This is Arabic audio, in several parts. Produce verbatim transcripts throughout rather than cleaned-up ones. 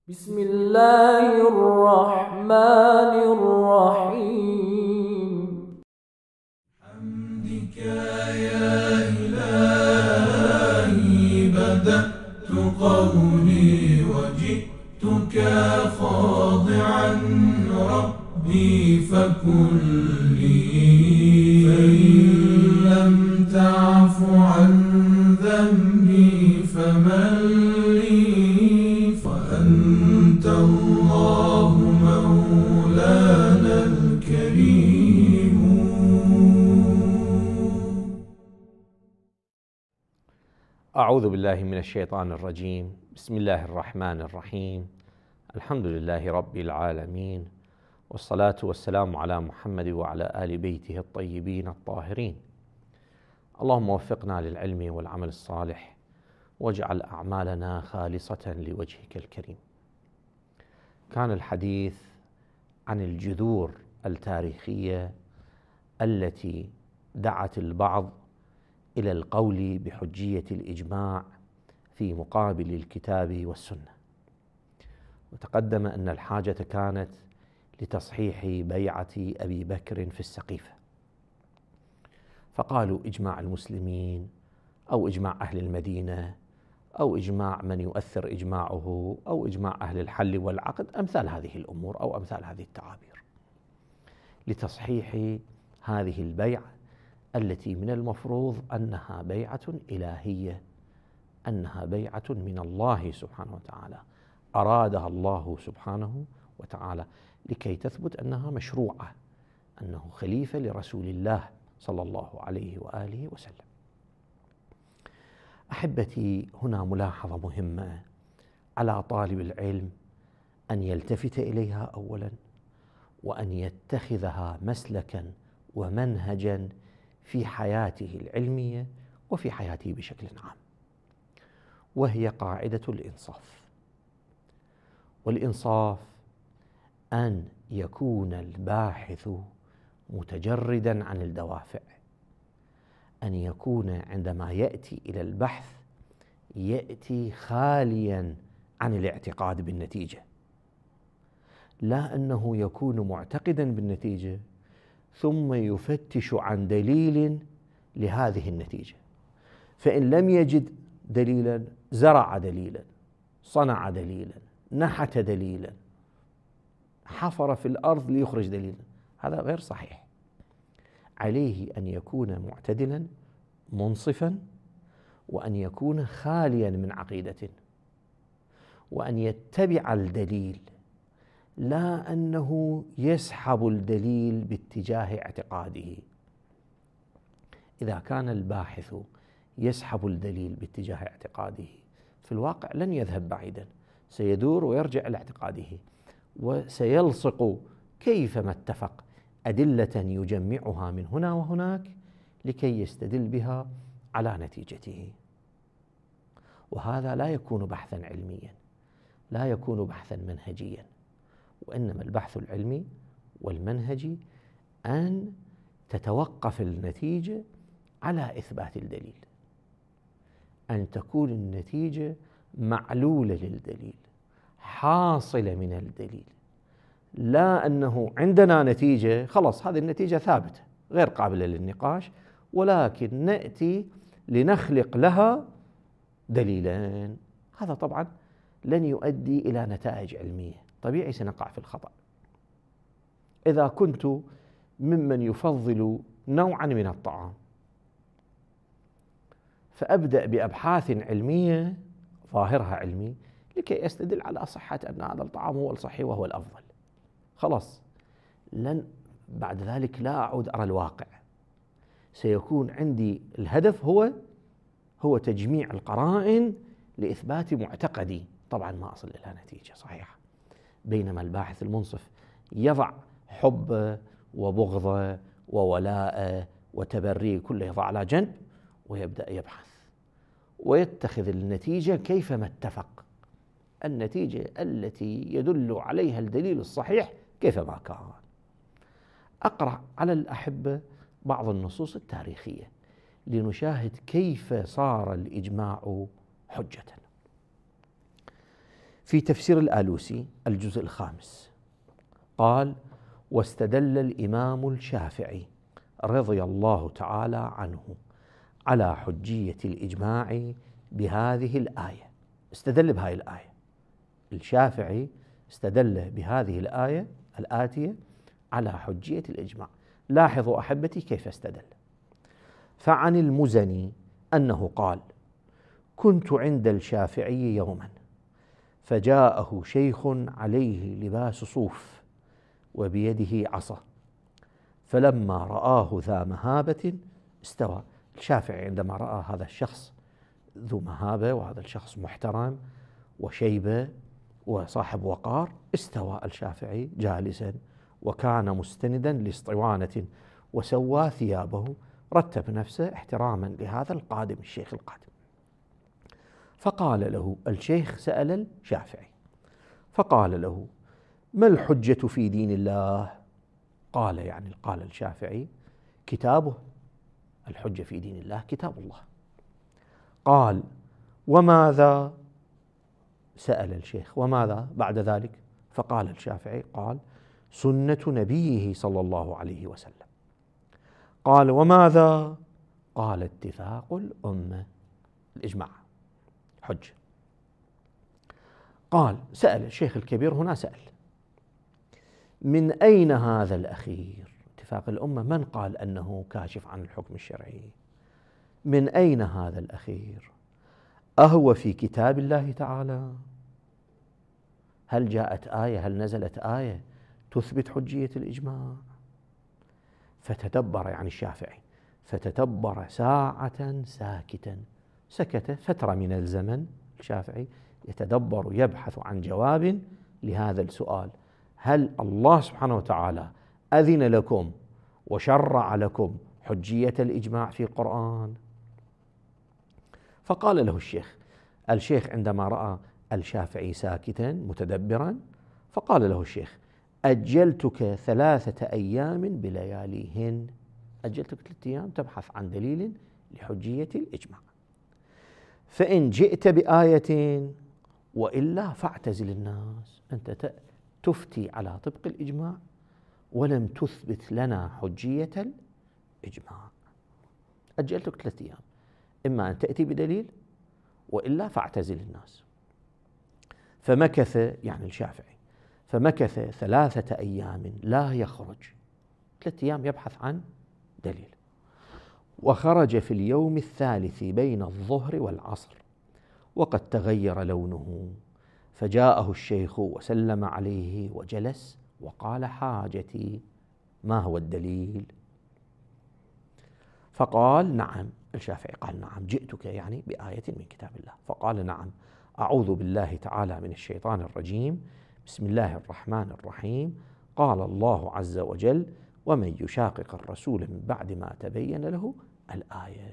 بسم الله الرحمن الرحيم. حمدك يا إلهي بدأت قولي وجئتك خاضعا ربي فكلي، فإن لم تعف عن ذنبي فمن لي، وأنت الله مولانا الكريم. أعوذ بالله من الشيطان الرجيم. بسم الله الرحمن الرحيم. الحمد لله رب العالمين، والصلاة والسلام على محمد وعلى آل بيته الطيبين الطاهرين. اللهم وفقنا للعلم والعمل الصالح، واجعل أعمالنا خالصة لوجهك الكريم. كان الحديث عن الجذور التاريخية التي دعت البعض إلى القول بحجية الإجماع في مقابل الكتاب والسنة، وتقدم أن الحاجة كانت لتصحيح بيعة أبي بكر في السقيفة، فقالوا إجماع المسلمين أو إجماع أهل المدينة أو إجماع من يؤثر إجماعه أو إجماع أهل الحل والعقد، أمثال هذه الأمور أو أمثال هذه التعابير، لتصحيح هذه البيعة التي من المفروض أنها بيعة إلهية، أنها بيعة من الله سبحانه وتعالى، أرادها الله سبحانه وتعالى لكي تثبت أنها مشروعة، أنه خليفة لرسول الله صلى الله عليه وآله وسلم. أحبتي، هنا ملاحظة مهمة على طالب العلم أن يلتفت إليها أولا، وأن يتخذها مسلكا ومنهجا في حياته العلمية وفي حياته بشكل عام، وهي قاعدة الإنصاف. والإنصاف أن يكون الباحث متجردا عن الدوافع، أن يكون عندما يأتي إلى البحث يأتي خاليا عن الاعتقاد بالنتيجة، لا أنه يكون معتقدا بالنتيجة ثم يفتش عن دليل لهذه النتيجة، فإن لم يجد دليلا زرع دليلا، صنع دليلا، نحت دليلا، حفر في الأرض ليخرج دليلا. هذا غير صحيح. عليه أن يكون معتدلا منصفا، وأن يكون خاليا من عقيدة، وأن يتبع الدليل، لا أنه يسحب الدليل باتجاه اعتقاده. إذا كان الباحث يسحب الدليل باتجاه اعتقاده، في الواقع لن يذهب بعيدا، سيدور ويرجع إلى اعتقاده، وسيلصق كيفما اتفق أدلة يجمعها من هنا وهناك لكي يستدل بها على نتيجته. وهذا لا يكون بحثا علميا، لا يكون بحثا منهجيا، وإنما البحث العلمي والمنهجي أن تتوقف النتيجة على إثبات الدليل، أن تكون النتيجة معلولة للدليل، حاصلة من الدليل، لا أنه عندنا نتيجة خلاص هذه النتيجة ثابتة غير قابلة للنقاش، ولكن نأتي لنخلق لها دليلين. هذا طبعا لن يؤدي إلى نتائج علمية، طبيعي سنقع في الخطأ. إذا كنت ممن يفضل نوعا من الطعام فأبدأ بأبحاث علمية ظاهرها علمي لكي أستدل على صحة أن هذا الطعام هو الصحي وهو الأفضل، خلاص لن بعد ذلك لا أعود أرى الواقع، سيكون عندي الهدف هو هو تجميع القرائن لإثبات معتقدي، طبعا ما أصل إلى نتيجة صحيحة. بينما الباحث المنصف يضع حبه وبغضه وولاءه وتبريه كله يضع على جنب، ويبدأ يبحث ويتخذ النتيجة كيفما اتفق، النتيجة التي يدل عليها الدليل الصحيح كيفما كان. أقرأ على الأحبة بعض النصوص التاريخية لنشاهد كيف صار الإجماع حجة. في تفسير الآلوسي الجزء الخامس قال: واستدل الإمام الشافعي رضي الله تعالى عنه على حجية الإجماع بهذه الآية. استدل بهذه الآية، الشافعي استدل بهذه الآية الآتية على حجية الإجماع. لاحظوا أحبتي كيف استدل. فعن المزني أنه قال: كنت عند الشافعي يوما فجاءه شيخ عليه لباس صوف وبيده عصا، فلما رآه ذا مهابة استوى. الشافعي عندما رأى هذا الشخص ذو مهابة وهذا الشخص محترم وشيبة وصاحب وقار، استوى الشافعي جالسا وكان مستندا لاسطوانة وسوى ثيابه، رتب نفسه احتراما لهذا القادم الشيخ القادم. فقال له الشيخ، سأل الشافعي فقال له: ما الحجة في دين الله؟ قال يعني قال الشافعي: كتابه. الحجة في دين الله كتاب الله. قال: وماذا؟ سأل الشيخ: وماذا بعد ذلك؟ فقال الشافعي قال: سنة نبيه صلى الله عليه وسلم. قال: وماذا؟ قال: اتفاق الأمة، الإجماع حجة. قال: سأل الشيخ الكبير هنا سأل: من أين هذا الأخير؟ اتفاق الأمة، من قال أنه كاشف عن الحكم الشرعي؟ من أين هذا الأخير؟ أهو في كتاب الله تعالى؟ هل جاءت آية، هل نزلت آية تثبت حجية الإجماع؟ فتدبر يعني الشافعي، فتدبر ساعة ساكتا، سكت فترة من الزمن الشافعي يتدبر يبحث عن جواب لهذا السؤال: هل الله سبحانه وتعالى أذن لكم وشرع لكم حجية الإجماع في القرآن؟ فقال له الشيخ الشيخ عندما رأى الشافعي ساكتا متدبرا، فقال له الشيخ: أجلتك ثلاثة أيام بلياليهن، أجلتك ثلاثة أيام تبحث عن دليل لحجية الإجماع، فإن جئت بآية وإلا فاعتزل الناس. أنت تفتي على طبق الإجماع ولم تثبت لنا حجية الإجماع، أجلتك ثلاثة أيام، إما أن تأتي بدليل وإلا فاعتزل الناس. فمكث يعني الشافعي فمكث ثلاثة أيام لا يخرج، ثلاثة أيام يبحث عن دليل. وخرج في اليوم الثالث بين الظهر والعصر وقد تغير لونه، فجاءه الشيخ وسلم عليه وجلس وقال: حاجتي، ما هو الدليل؟ فقال: نعم. الشافعي قال: نعم، جئتك يعني بآية من كتاب الله. فقال: نعم، أعوذ بالله تعالى من الشيطان الرجيم، بسم الله الرحمن الرحيم، قال الله عز وجل: ومن يشاقق الرسول من بعد ما تبين له الآية.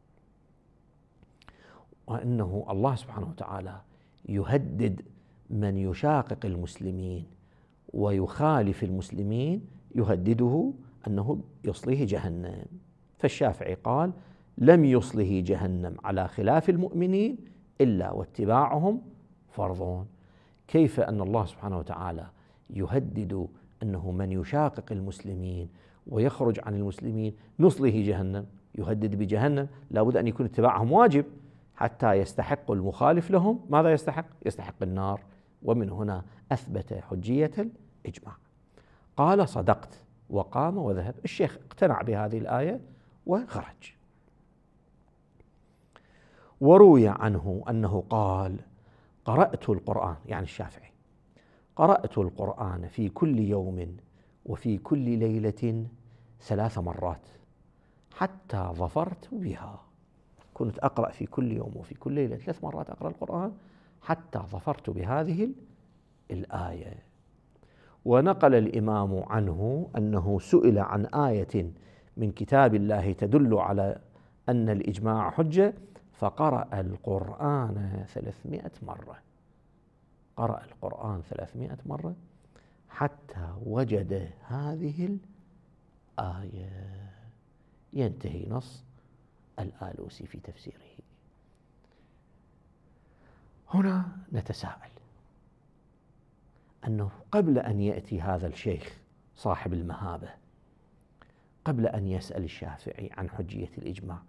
وأنه الله سبحانه وتعالى يهدد من يشاقق المسلمين ويخالف المسلمين، يهدده أنه يصليه جهنم. فالشافعي قال: لم يصله جهنم على خلاف المؤمنين إلا واتباعهم فرض. كيف أن الله سبحانه وتعالى يهدد أنه من يشاقق المسلمين ويخرج عن المسلمين نصله جهنم؟ يهدد بجهنم، لا بد أن يكون اتباعهم واجب حتى يستحق المخالف لهم ماذا يستحق؟ يستحق النار. ومن هنا أثبت حجية الإجماع. قال: صدقت، وقام وذهب. الشيخ اقتنع بهذه الآية وخرج. وروي عنه أنه قال: قرأت القرآن، يعني الشافعي، قرأت القرآن في كل يوم وفي كل ليلة ثلاث مرات حتى ظفرت بها. كنت أقرأ في كل يوم وفي كل ليلة ثلاث مرات أقرأ القرآن حتى ظفرت بهذه الآية. ونقل الإمام عنه أنه سئل عن آية من كتاب الله تدل على أن الإجماع حجة، فقرأ القرآن ثلاثمائة مرة، قرأ القرآن ثلاثمائة مرة حتى وجد هذه الآية. ينتهي نص الآلوسي في تفسيره. هنا نتساءل: أنه قبل أن يأتي هذا الشيخ صاحب المهابة، قبل أن يسأل الشافعي عن حجية الإجماع،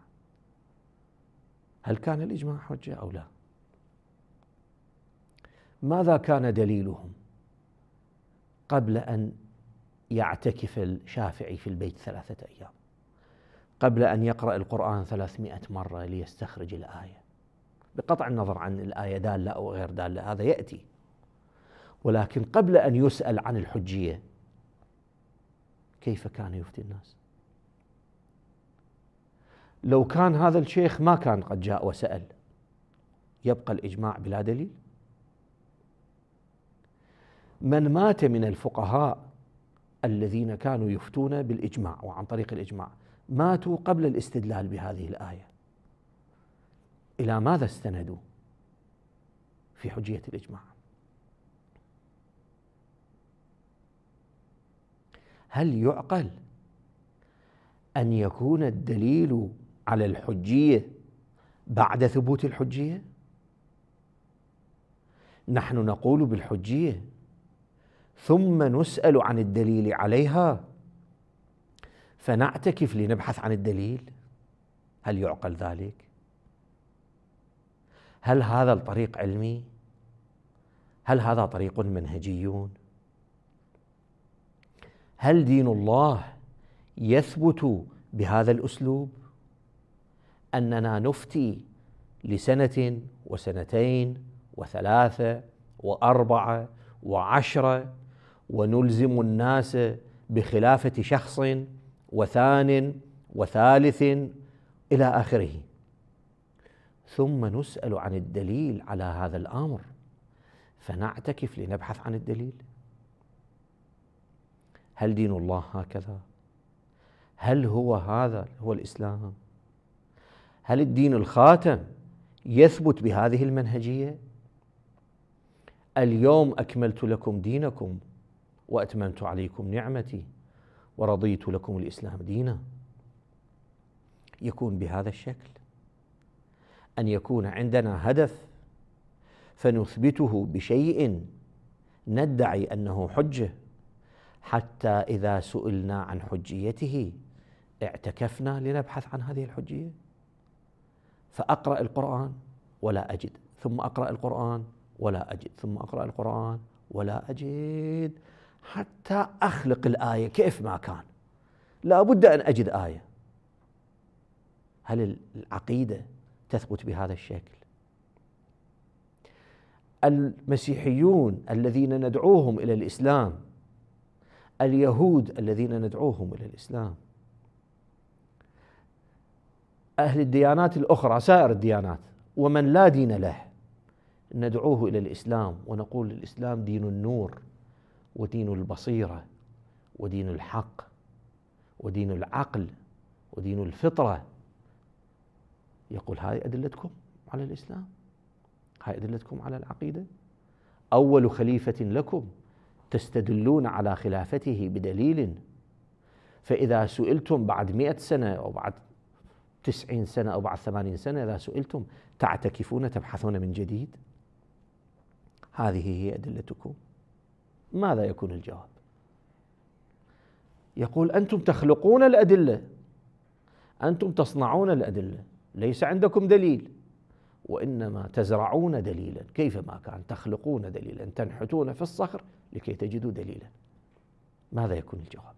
هل كان الإجماع حجة أو لا؟ ماذا كان دليلهم قبل أن يعتكف الشافعي في البيت ثلاثة أيام، قبل أن يقرأ القرآن ثلاثمائة مرة ليستخرج الآية، بقطع النظر عن الآية دالة أو غير دالة هذا يأتي، ولكن قبل أن يسأل عن الحجية كيف كان يفتي الناس؟ لو كان هذا الشيخ ما كان قد جاء وسأل، يبقى الإجماع بلا دليل؟ من مات من الفقهاء الذين كانوا يفتون بالإجماع وعن طريق الإجماع ماتوا قبل الاستدلال بهذه الآية، إلى ماذا استندوا في حجية الإجماع؟ هل يعقل أن يكون الدليل على الحجية بعد ثبوت الحجية؟ نحن نقول بالحجية ثم نسأل عن الدليل عليها فنعتكف لنبحث عن الدليل. هل يعقل ذلك؟ هل هذا الطريق علمي؟ هل هذا طريق منهجي؟ هل دين الله يثبت بهذا الأسلوب أننا نفتي لسنة وسنتين وثلاثة وأربعة وعشرة ونلزم الناس بخلافة شخص وثان وثالث إلى آخره، ثم نسأل عن الدليل على هذا الأمر فنعتكف لنبحث عن الدليل؟ هل دين الله هكذا؟ هل هو هذا هو الإسلام؟ هل الدين الخاتم يثبت بهذه المنهجية؟ اليوم أكملت لكم دينكم وأتممت عليكم نعمتي ورضيت لكم الإسلام دينا. يكون بهذا الشكل، أن يكون عندنا هدف فنثبته بشيء ندعي أنه حجة، حتى إذا سئلنا عن حجيته اعتكفنا لنبحث عن هذه الحجية. فأقرأ القرآن ولا أجد، ثم أقرأ القرآن ولا أجد، ثم أقرأ القرآن ولا أجد، حتى أخلق الآية كيف ما كان، لا بد أن أجد آية. هل العقيدة تثبت بهذا الشكل؟ المسيحيون الذين ندعوهم إلى الإسلام، اليهود الذين ندعوهم إلى الإسلام، أهل الديانات الأخرى سائر الديانات ومن لا دين له ندعوه إلى الإسلام ونقول الإسلام دين النور ودين البصيرة ودين الحق ودين العقل ودين الفطرة. يقول هاي أدلتكم على الإسلام، هاي أدلتكم على العقيدة. أول خليفة لكم تستدلون على خلافته بدليل، فإذا سئلتم بعد مئة سنة أو بعد تسعين سنة أو بعد ثمانين سنة إذا سئلتم تعتكفون تبحثون من جديد. هذه هي أدلتكم. ماذا يكون الجواب؟ يقول أنتم تخلقون الأدلة، أنتم تصنعون الأدلة، ليس عندكم دليل وإنما تزرعون دليلا كيفما كان، تخلقون دليلا، تنحتون في الصخر لكي تجدوا دليلا. ماذا يكون الجواب؟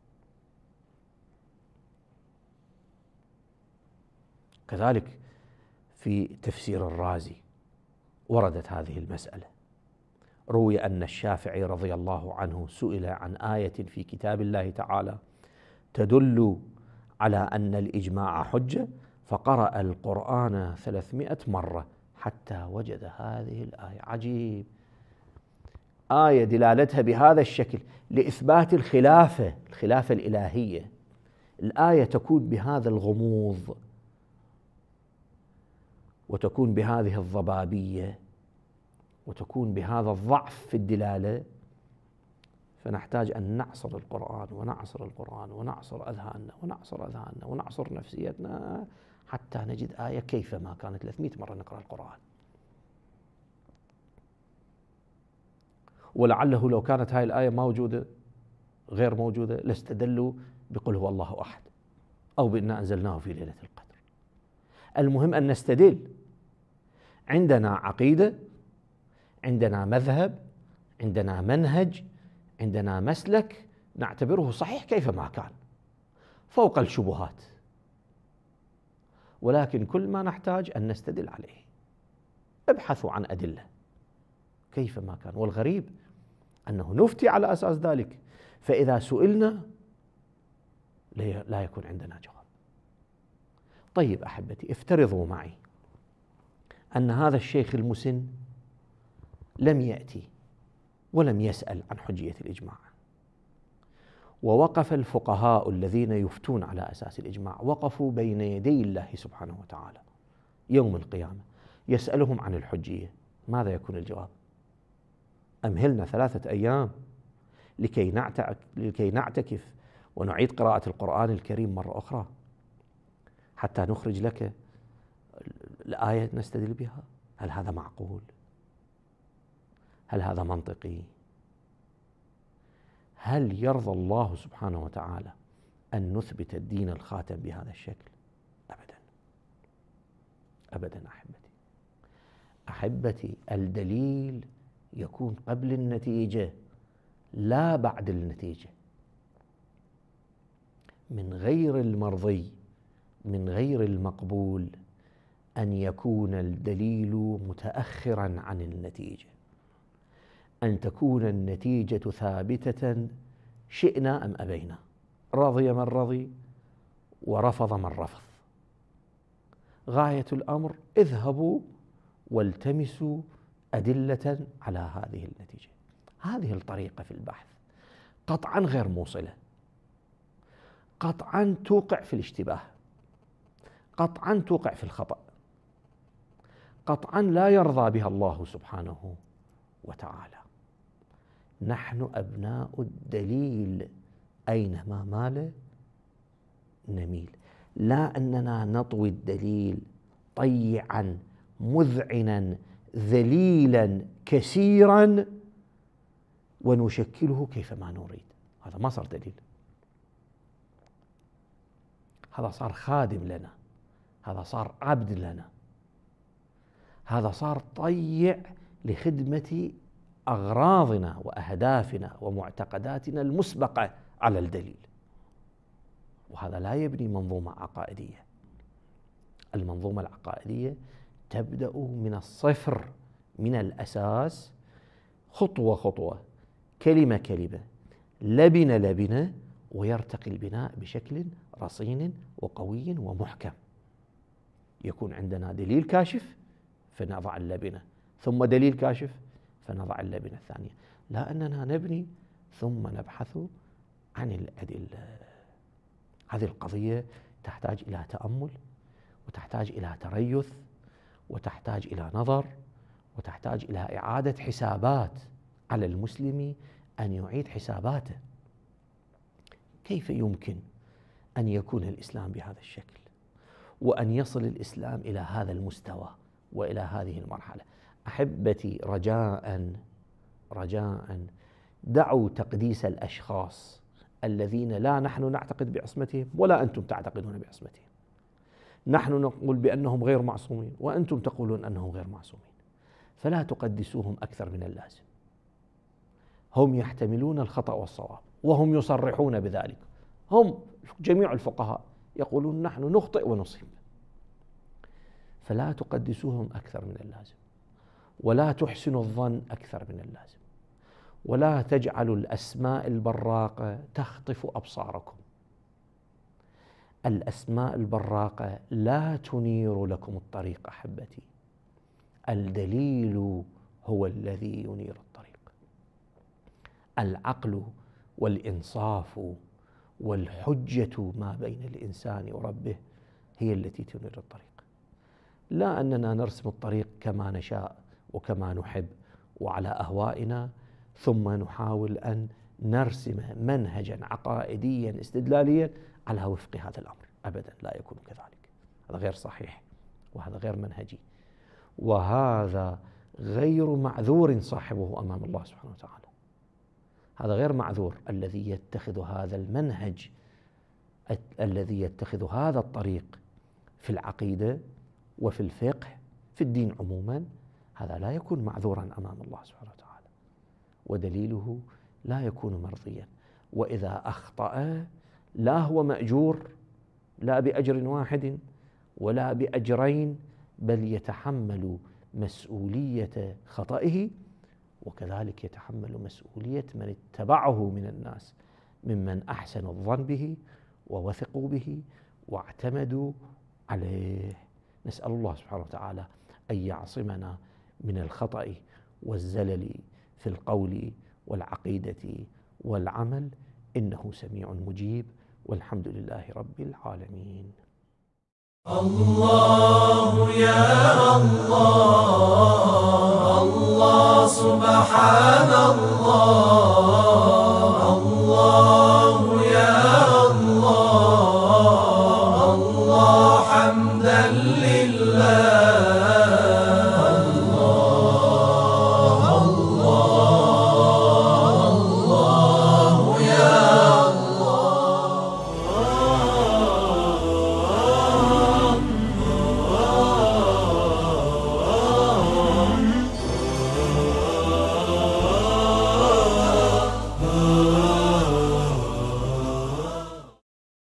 كذلك في تفسير الرازي وردت هذه المسألة. روي أن الشافعي رضي الله عنه سئل عن آية في كتاب الله تعالى تدل على أن الإجماع حجة، فقرأ القرآن ثلاثمائة مرة حتى وجد هذه الآية. عجيب، آية دلالتها بهذا الشكل لإثبات الخلافة، الخلافة الإلهية، الآية تكون بهذا الغموض وتكون بهذه الضبابية وتكون بهذا الضعف في الدلالة، فنحتاج أن نعصر القرآن ونعصر القرآن ونعصر أذهاننا ونعصر أذهاننا ونعصر نفسيتنا حتى نجد آية كيفما كانت ثلاثمائة مرة نقرأ القرآن. ولعله لو كانت هاي الآية موجودة غير موجودة لاستدلوا بقل هو الله أحد أو بإنا أنزلناه في ليلة القدر. المهم أن نستدل. عندنا عقيدة، عندنا مذهب، عندنا منهج، عندنا مسلك نعتبره صحيح كيفما كان فوق الشبهات، ولكن كل ما نحتاج أن نستدل عليه. ابحثوا عن أدلة كيفما كان، والغريب أنه نفتي على أساس ذلك، فإذا سئلنا لا يكون عندنا جواب. طيب أحبتي، افترضوا معي أن هذا الشيخ المسن لم يأتي ولم يسأل عن حجية الإجماع، ووقف الفقهاء الذين يفتون على أساس الإجماع وقفوا بين يدي الله سبحانه وتعالى يوم القيامة يسألهم عن الحجية، ماذا يكون الجواب؟ أمهلنا ثلاثة أيام لكي لكي نعتكف ونعيد قراءة القرآن الكريم مرة أخرى حتى نخرج لك الآية نستدل بها. هل هذا معقول؟ هل هذا منطقي؟ هل يرضى الله سبحانه وتعالى أن نثبت الدين الخاتم بهذا الشكل؟ أبدا أبدا أحبتي. أحبتي، الدليل يكون قبل النتيجة لا بعد النتيجة. من غير المرضي، من غير المقبول أن يكون الدليل متأخرا عن النتيجة، أن تكون النتيجة ثابتة شئنا أم أبينا، رضي من رضي ورفض من رفض. غاية الأمر اذهبوا والتمسوا أدلة على هذه النتيجة. هذه الطريقة في البحث قطعا غير موصلة، قطعا توقع في الاشتباه، قطعا توقع في الخطأ، قطعا لا يرضى بها الله سبحانه وتعالى. نحن أبناء الدليل، أينما مال نميل، لا أننا نطوي الدليل طيعا مذعنا ذليلا كثيرا ونشكله كيفما نريد. هذا ما صار دليل، هذا صار خادم لنا، هذا صار عبد لنا، هذا صار طيع لخدمة أغراضنا وأهدافنا ومعتقداتنا المسبقة على الدليل، وهذا لا يبني منظومة عقائدية. المنظومة العقائدية تبدأ من الصفر، من الأساس، خطوة خطوة، كلمة كلمة، لبنة لبنة، ويرتقي البناء بشكل رصين وقوي ومحكم. يكون عندنا دليل كاشف فنضع اللبنة، ثم دليل كاشف فنضع اللبنة الثانية، لا أننا نبني ثم نبحث عن الأدلة. هذه القضية تحتاج إلى تأمل، وتحتاج إلى تريث، وتحتاج إلى نظر، وتحتاج إلى إعادة حسابات. على المسلم أن يعيد حساباته. كيف يمكن أن يكون الإسلام بهذا الشكل، وأن يصل الإسلام إلى هذا المستوى وإلى هذه المرحلة؟ أحبتي، رجاء رجاء دعوا تقديس الأشخاص الذين لا نحن نعتقد بعصمتهم ولا أنتم تعتقدون بعصمتهم. نحن نقول بأنهم غير معصومين وأنتم تقولون أنهم غير معصومين، فلا تقدسوهم أكثر من اللازم. هم يحتملون الخطأ والصواب وهم يصرحون بذلك، هم جميع الفقهاء يقولون نحن نخطئ ونصيب، فلا تقدسوهم أكثر من اللازم، ولا تحسنوا الظن أكثر من اللازم، ولا تجعلوا الأسماء البراقة تخطف أبصاركم. الأسماء البراقة لا تنير لكم الطريق أحبتي، الدليل هو الذي ينير الطريق. العقل والإنصاف والحجة ما بين الإنسان وربه هي التي تنير الطريق، لا أننا نرسم الطريق كما نشاء وكما نحب وعلى أهوائنا، ثم نحاول أن نرسم منهجا عقائديا استدلاليا على وفق هذا الأمر. أبدا لا يكون كذلك، هذا غير صحيح، وهذا غير منهجي، وهذا غير معذور صاحبه أمام الله سبحانه وتعالى. هذا غير معذور. الذي يتخذ هذا المنهج، الذي يتخذ هذا الطريق في العقيدة وفي الفقه في الدين عموما، هذا لا يكون معذورا أمام الله سبحانه وتعالى، ودليله لا يكون مرضيا. وإذا أخطأ لا هو مأجور، لا بأجر واحد ولا بأجرين، بل يتحمل مسؤولية خطئه، وكذلك يتحمل مسؤولية من اتبعه من الناس ممن أحسنوا الظن به ووثقوا به واعتمدوا عليه. نسأل الله سبحانه وتعالى أن يعصمنا من الخطأ والزلل في القول والعقيدة والعمل، إنه سميع مجيب، والحمد لله رب العالمين. الله يا الله، الله سبحان الله، الله يا الله، الله حمدا لله.